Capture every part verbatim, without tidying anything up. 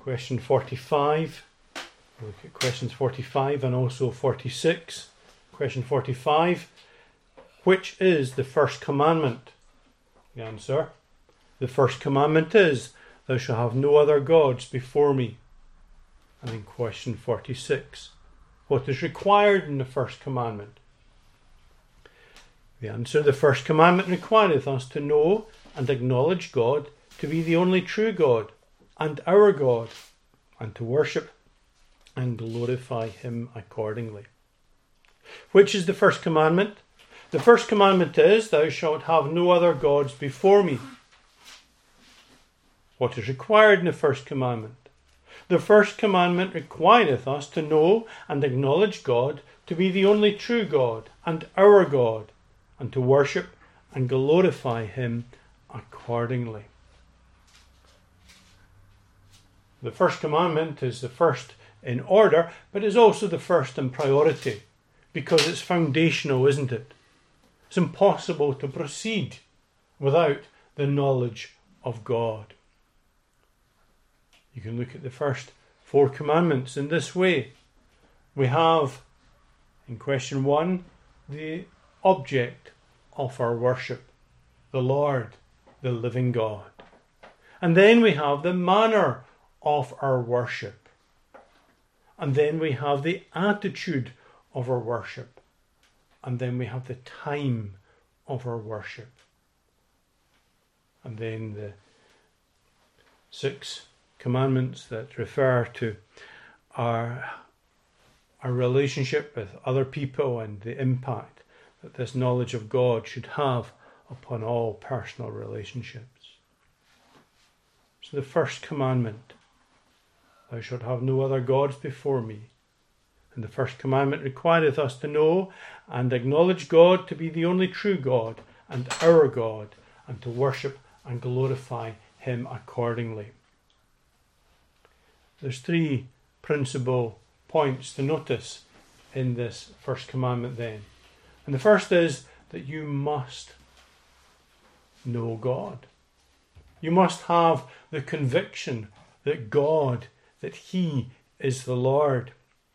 question forty-five. We'll look at questions forty-five and also forty-six. Question forty-five. Which is the first commandment? The answer. The first commandment is, thou shalt have no other gods before me. And in question forty-six. What is required in the first commandment? The answer. The first commandment requireth us to know and acknowledge God to be the only true God and our God, and to worship and glorify him accordingly. Which is the first commandment? The first commandment is, thou shalt have no other gods before me. What is required in the first commandment? The first commandment requireth us to know and acknowledge God to be the only true God and our God, and to worship and glorify him accordingly. The first commandment is the first in order, but is also the first in priority, because it's foundational, isn't it? It's impossible to proceed without the knowledge of God. You can look at the first four commandments in this way. We have, in question one, the object of our worship, the Lord, the living God. And then we have the manner of our worship. And then we have the attitude of our worship. And then we have the time of our worship. And then the six commandments that refer to our, our relationship with other people and the impact that this knowledge of God should have upon all personal relationships. So the first commandment, thou shalt have no other gods before me. And the first commandment requireth us to know and acknowledge God to be the only true God and our God, and to worship and glorify him accordingly. There's three principal points to notice in this first commandment then. And the first is that you must know God. You must have the conviction that God, that he is the Lord.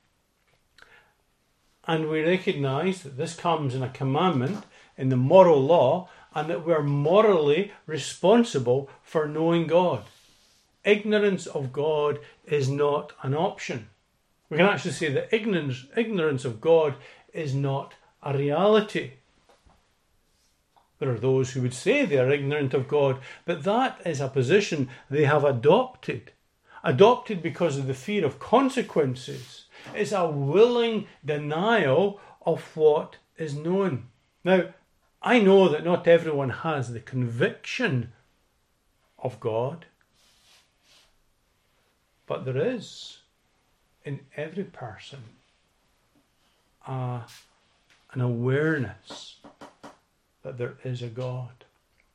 And we recognise that this comes in a commandment in the moral law, and that we're morally responsible for knowing God. Ignorance of God is not an option. We can actually say that ignorance, ignorance of God is not a reality. There are those who would say they are ignorant of God, but that is a position they have adopted. Adopted because of the fear of consequences. It's a willing denial of what is known. Now, I know that not everyone has the conviction of God, but there is in every person uh, an awareness that there is a God.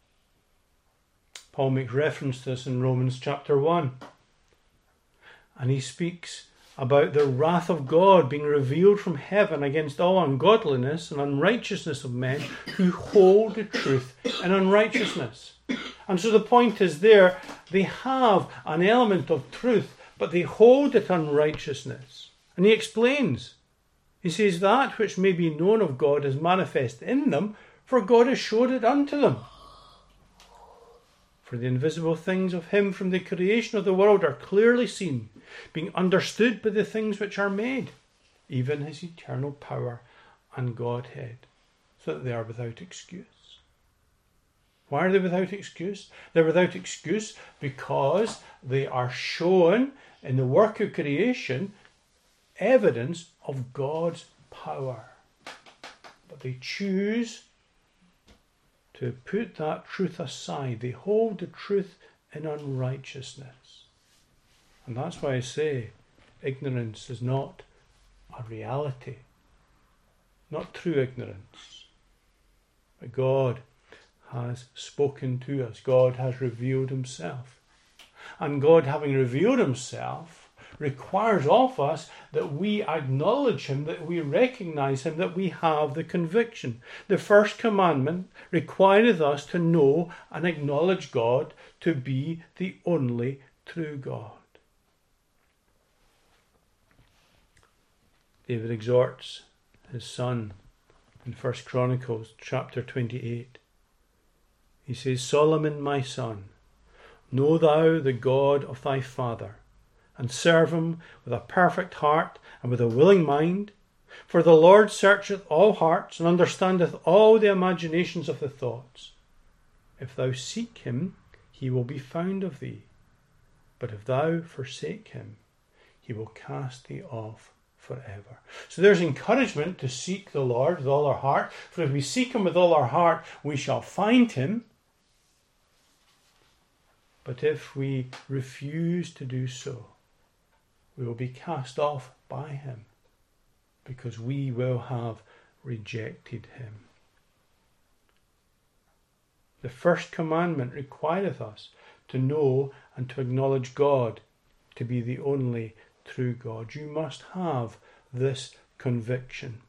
Paul makes reference to this in Romans chapter one. And he speaks about the wrath of God being revealed from heaven against all ungodliness and unrighteousness of men who hold the truth in unrighteousness. And so the point is there, they have an element of truth, but they hold it unrighteousness. And he explains. He says, that which may be known of God is manifest in them, for God has showed it unto them. For the invisible things of him from the creation of the world are clearly seen, being understood by the things which are made, even his eternal power and Godhead, so that they are without excuse. Why are they without excuse? They're without excuse because they are shown in the work of creation evidence of God's power. But they choose to put that truth aside. They hold the truth in unrighteousness. And that's why I say ignorance is not a reality, not true ignorance. But God has spoken to us. God has revealed himself. And God, having revealed himself, requires of us that we acknowledge him, that we recognize him, that we have the conviction. The first commandment requireth us to know and acknowledge God to be the only true God. David exhorts his son in First Chronicles chapter twenty-eight. He says, Solomon, my son, know thou the God of thy father, and serve him with a perfect heart and with a willing mind. For the Lord searcheth all hearts, and understandeth all the imaginations of the thoughts. If thou seek him, he will be found of thee. But if thou forsake him, he will cast thee off forever. So there's encouragement to seek the Lord with all our heart. For if we seek him with all our heart, we shall find him. But if we refuse to do so, we will be cast off by him, because we will have rejected him. The first commandment requireth us to know and to acknowledge God to be the only true God. You must have this conviction.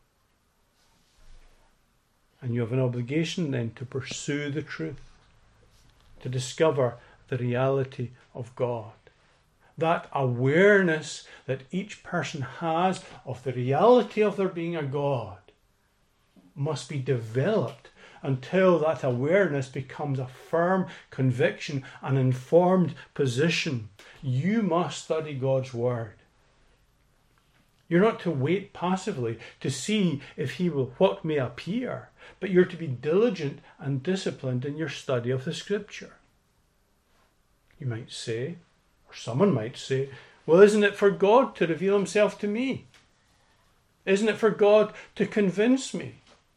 And you have an obligation then to pursue the truth, to discover the reality of God. That awareness that each person has of the reality of there being a God must be developed until that awareness becomes a firm conviction, an informed position. You must study God's Word. You're not to wait passively to see if he will what may appear, but you're to be diligent and disciplined in your study of the Scripture. You might say, or someone might say, well, isn't it for God to reveal himself to me? Isn't it for God to convince me?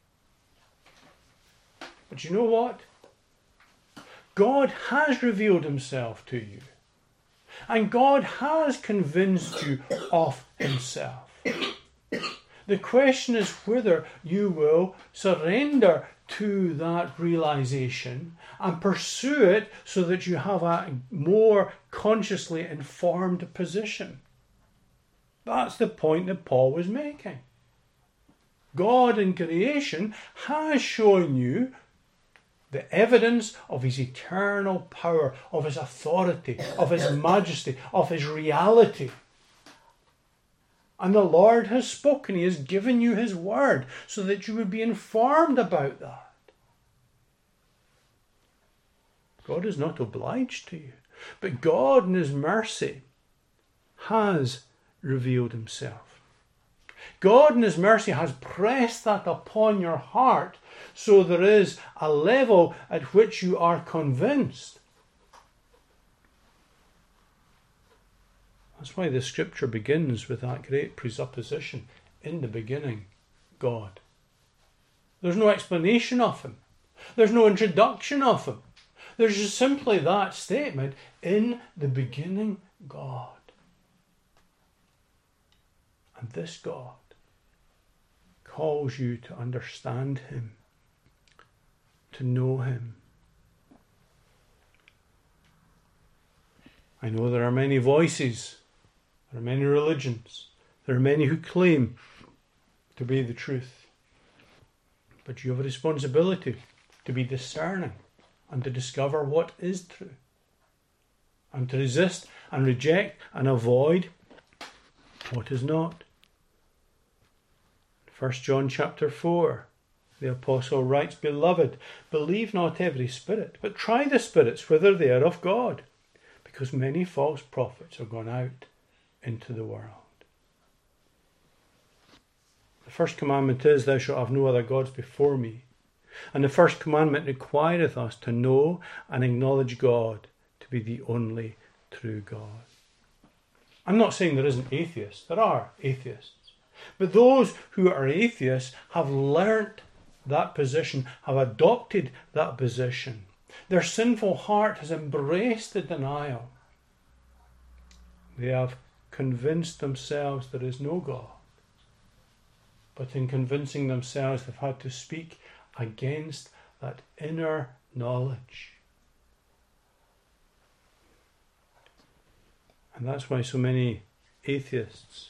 But you know what? God has revealed himself to you. And God has convinced you of himself. The question is whether you will surrender to that realization and pursue it so that you have a more consciously informed position. That's the point that Paul was making. God in creation has shown you the evidence of his eternal power, of his authority, of his majesty, of his reality. And the Lord has spoken. He has given you his word so that you would be informed about that. God is not obliged to you, but God in his mercy has revealed himself. God in his mercy has pressed that upon your heart, so there is a level at which you are convinced. That's why the Scripture begins with that great presupposition, in the beginning, God. There's no explanation of him. There's no introduction of him. There's just simply that statement, in the beginning, God. And this God calls you to understand him, to know him. I know there are many voices, there are many religions, there are many who claim to be the truth. But you have a responsibility to be discerning and to discover what is true, and to resist and reject and avoid what is not. First John chapter four, the apostle writes, Beloved, believe not every spirit, but try the spirits whether they are of God, because many false prophets are gone out into the world. The first commandment is, Thou shalt have no other gods before me. And the first commandment requireth us to know and acknowledge God to be the only true God. I'm not saying there isn't atheists. There are atheists. But those who are atheists have learnt that position, have adopted that position. Their sinful heart has embraced the denial. They have convinced themselves there is no God. But in convincing themselves, they've had to speak against that inner knowledge. And that's why so many atheists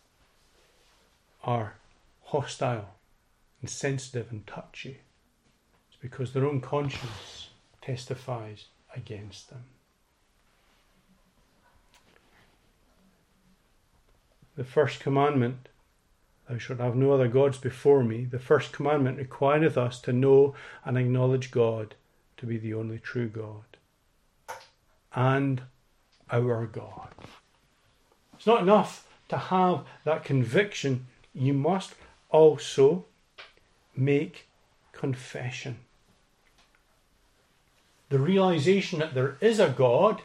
are hostile and sensitive and touchy. It's because their own conscience testifies against them. The first commandment Thou shalt have no other gods before me. The first commandment requireth us to know and acknowledge God to be the only true God and our God. It's not enough to have that conviction. You must also make confession. The realization that there is a God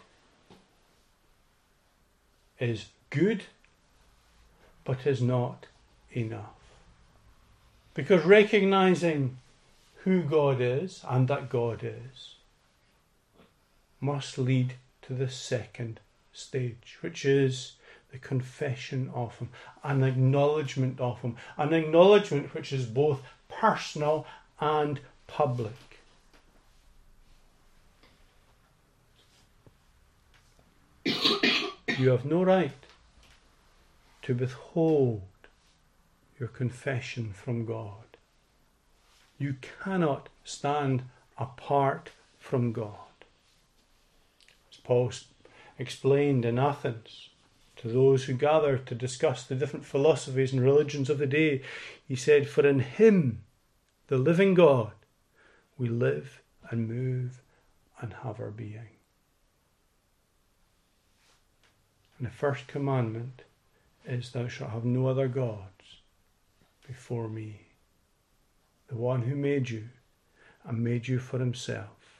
is good, but is not enough. Because recognizing who God is and that God is must lead to the second stage, which is the confession of Him, an acknowledgement of Him, an acknowledgement which is both personal and public. You have no right to withhold your confession from God. You cannot stand apart from God. As Paul explained in Athens to those who gathered to discuss the different philosophies and religions of the day, he said, "For in Him, the living God, we live and move and have our being." And the first commandment is, "Thou shalt have no other gods before me." The one who made you and made you for Himself.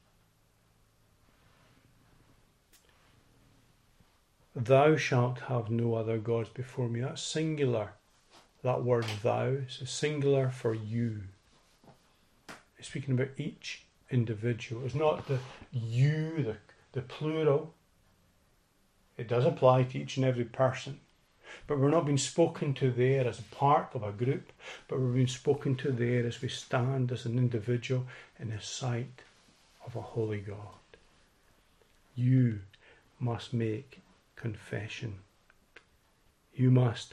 Thou shalt have no other gods before me. That's singular. That word thou is singular for you. It's speaking about each individual. It's not the you, the, the plural. It does apply to each and every person. But we're not being spoken to there as a part of a group, but we're being spoken to there as we stand as an individual in the sight of a holy God. You must make confession. You must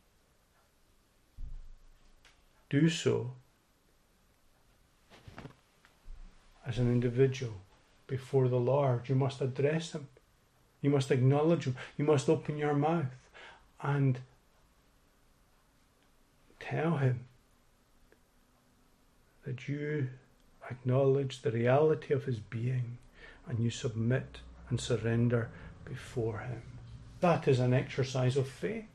do so as an individual before the Lord. You must address Him. You must acknowledge Him. You must open your mouth and tell Him that you acknowledge the reality of His being and you submit and surrender before Him. That is an exercise of faith.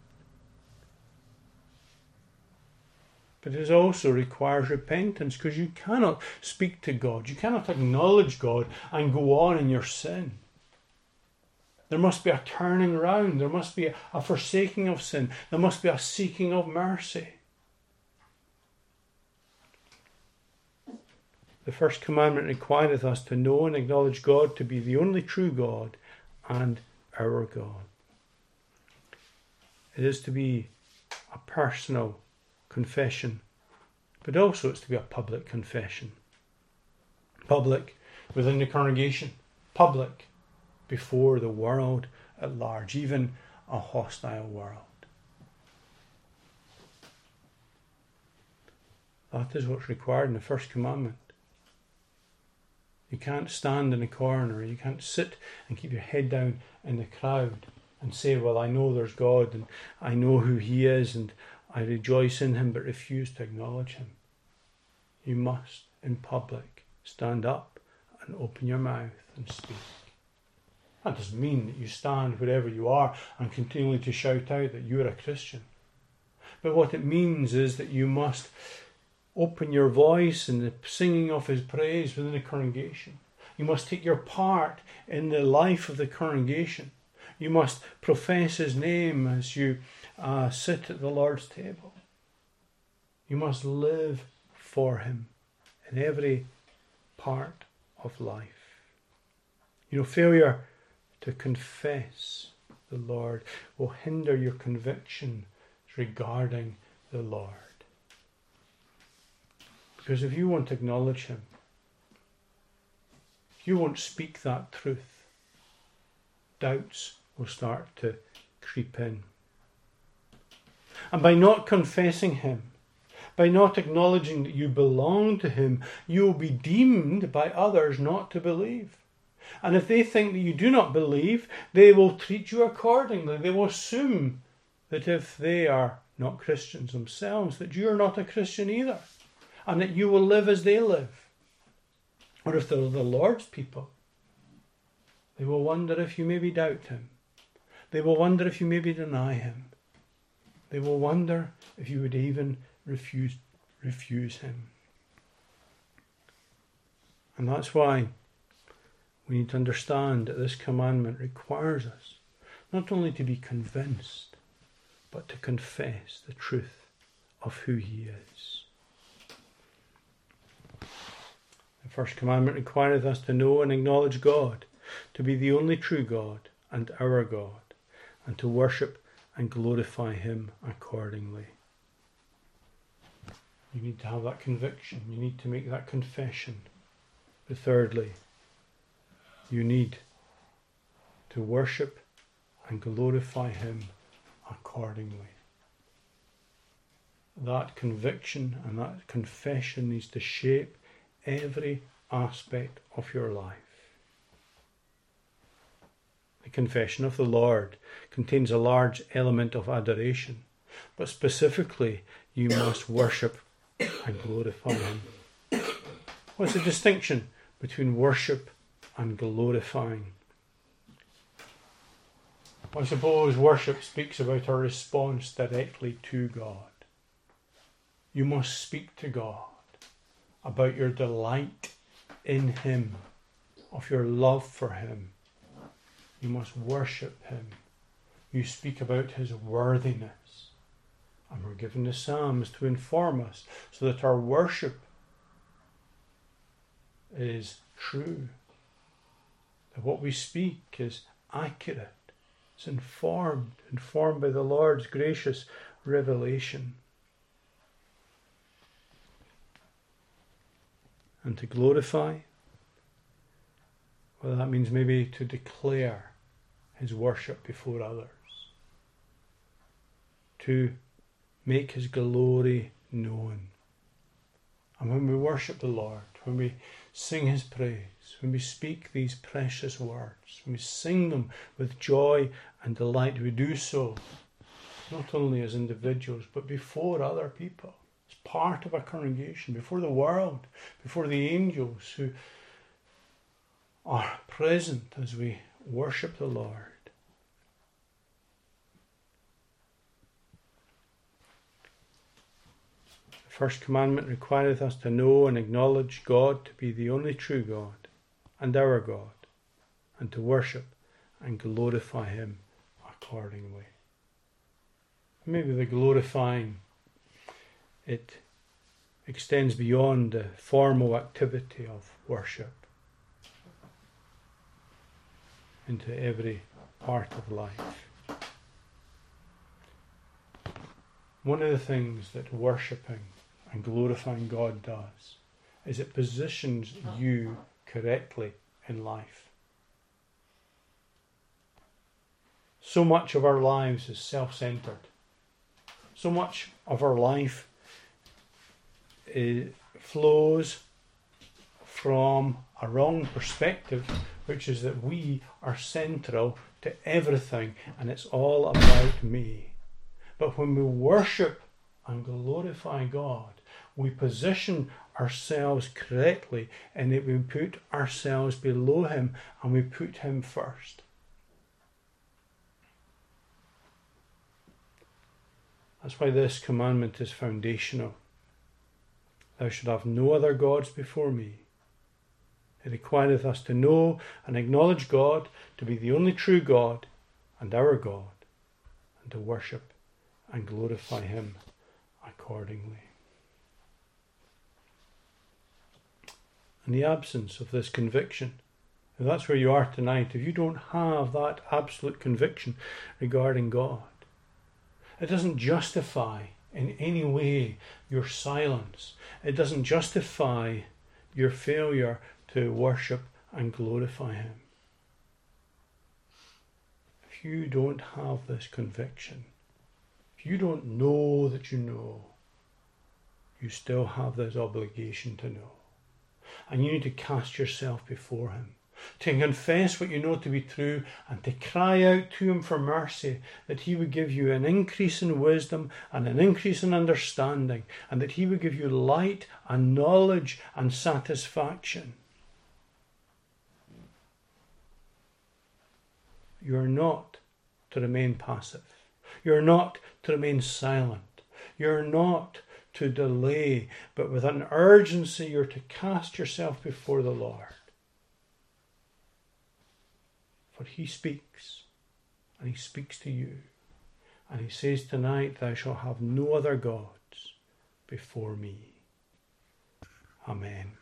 But it also requires repentance, because you cannot speak to God, you cannot acknowledge God and go on in your sin. There must be a turning round. There must be a forsaking of sin. There must be a seeking of mercy. The first commandment requireth us to know and acknowledge God to be the only true God and our God. It is to be a personal confession, but also it's to be a public confession. Public within the congregation. Public before the world at large, even a hostile world. That is what's required in the first commandment. You can't stand in a corner, you can't sit and keep your head down in the crowd and say, well, I know there's God and I know who He is and I rejoice in Him, but refuse to acknowledge Him. You must, in public, stand up and open your mouth and speak. That doesn't mean that you stand wherever you are and continually to shout out that you're a Christian. But what it means is that you must open your voice in the singing of His praise within the congregation. You must take your part in the life of the congregation. You must profess His name as you uh, sit at the Lord's table. You must live for Him in every part of life. You know, failure to confess the Lord will hinder your conviction regarding the Lord. Because if you won't acknowledge Him, if you won't speak that truth, doubts will start to creep in. And by not confessing Him, by not acknowledging that you belong to Him, you will be deemed by others not to believe. And if they think that you do not believe, they will treat you accordingly. They will assume that if they are not Christians themselves, that you're not a Christian either, and that you will live as they live. Or if they're the Lord's people, they will wonder if you maybe doubt him. They will wonder if you maybe deny him. They will wonder if you would even refuse, refuse him. And that's why we need to understand that this commandment requires us not only to be convinced, but to confess the truth of who he is. The first commandment requireth us to know and acknowledge God to be the only true God and our God, and to worship and glorify him accordingly. You need to have that conviction. You need to make that confession. But thirdly, you need to worship and glorify him accordingly. That conviction and that confession needs to shape every aspect of your life. The confession of the Lord contains a large element of adoration, but specifically, you must worship and glorify him. What's the distinction between worship and glorifying? I suppose worship speaks about a response directly to God. You must speak to God about your delight in him, of your love for him. You must worship him. You speak about his worthiness. And we're given the Psalms to inform us so that our worship is true. That what we speak is accurate. It's informed, informed by the Lord's gracious revelation. And to glorify, well, that means maybe to declare his worship before others. To make his glory known. And when we worship the Lord, when we sing his praise, when we speak these precious words, when we sing them with joy and delight, we do so not only as individuals, but before other people, as part of a congregation, before the world, before the angels who are present as we worship the Lord. The first commandment requireth us to know and acknowledge God to be the only true God and our God, and to worship and glorify him accordingly. Maybe the glorifying, it extends beyond the formal activity of worship into every part of life. One of the things that worshipping and glorifying God does is it positions you correctly in life. So much of our lives is self-centered. So much of our life is, flows from a wrong perspective, which is that we are central to everything and it's all about me. But when we worship and glorify God, we position ourselves correctly and that we put ourselves below him and we put him first. That's why this commandment is foundational. Thou shalt have no other gods before me. It requireth us to know and acknowledge God to be the only true God and our God, and to worship and glorify him accordingly. In the absence of this conviction, if that's where you are tonight, if you don't have that absolute conviction regarding God, it doesn't justify in any way your silence. It doesn't justify your failure to worship and glorify him. If you don't have this conviction, if you don't know that you know, you still have this obligation to know. And you need to cast yourself before him. to confess what you know to be true, and to cry out to him for mercy, that he would give you an increase in wisdom and an increase in understanding, and that he would give you light and knowledge and satisfaction. You are not to remain passive. You are not to remain silent. You are not to delay, but with an urgency you're to cast yourself before the Lord. For he speaks, and he speaks to you, and he says tonight, thou shalt have no other gods before me. Amen.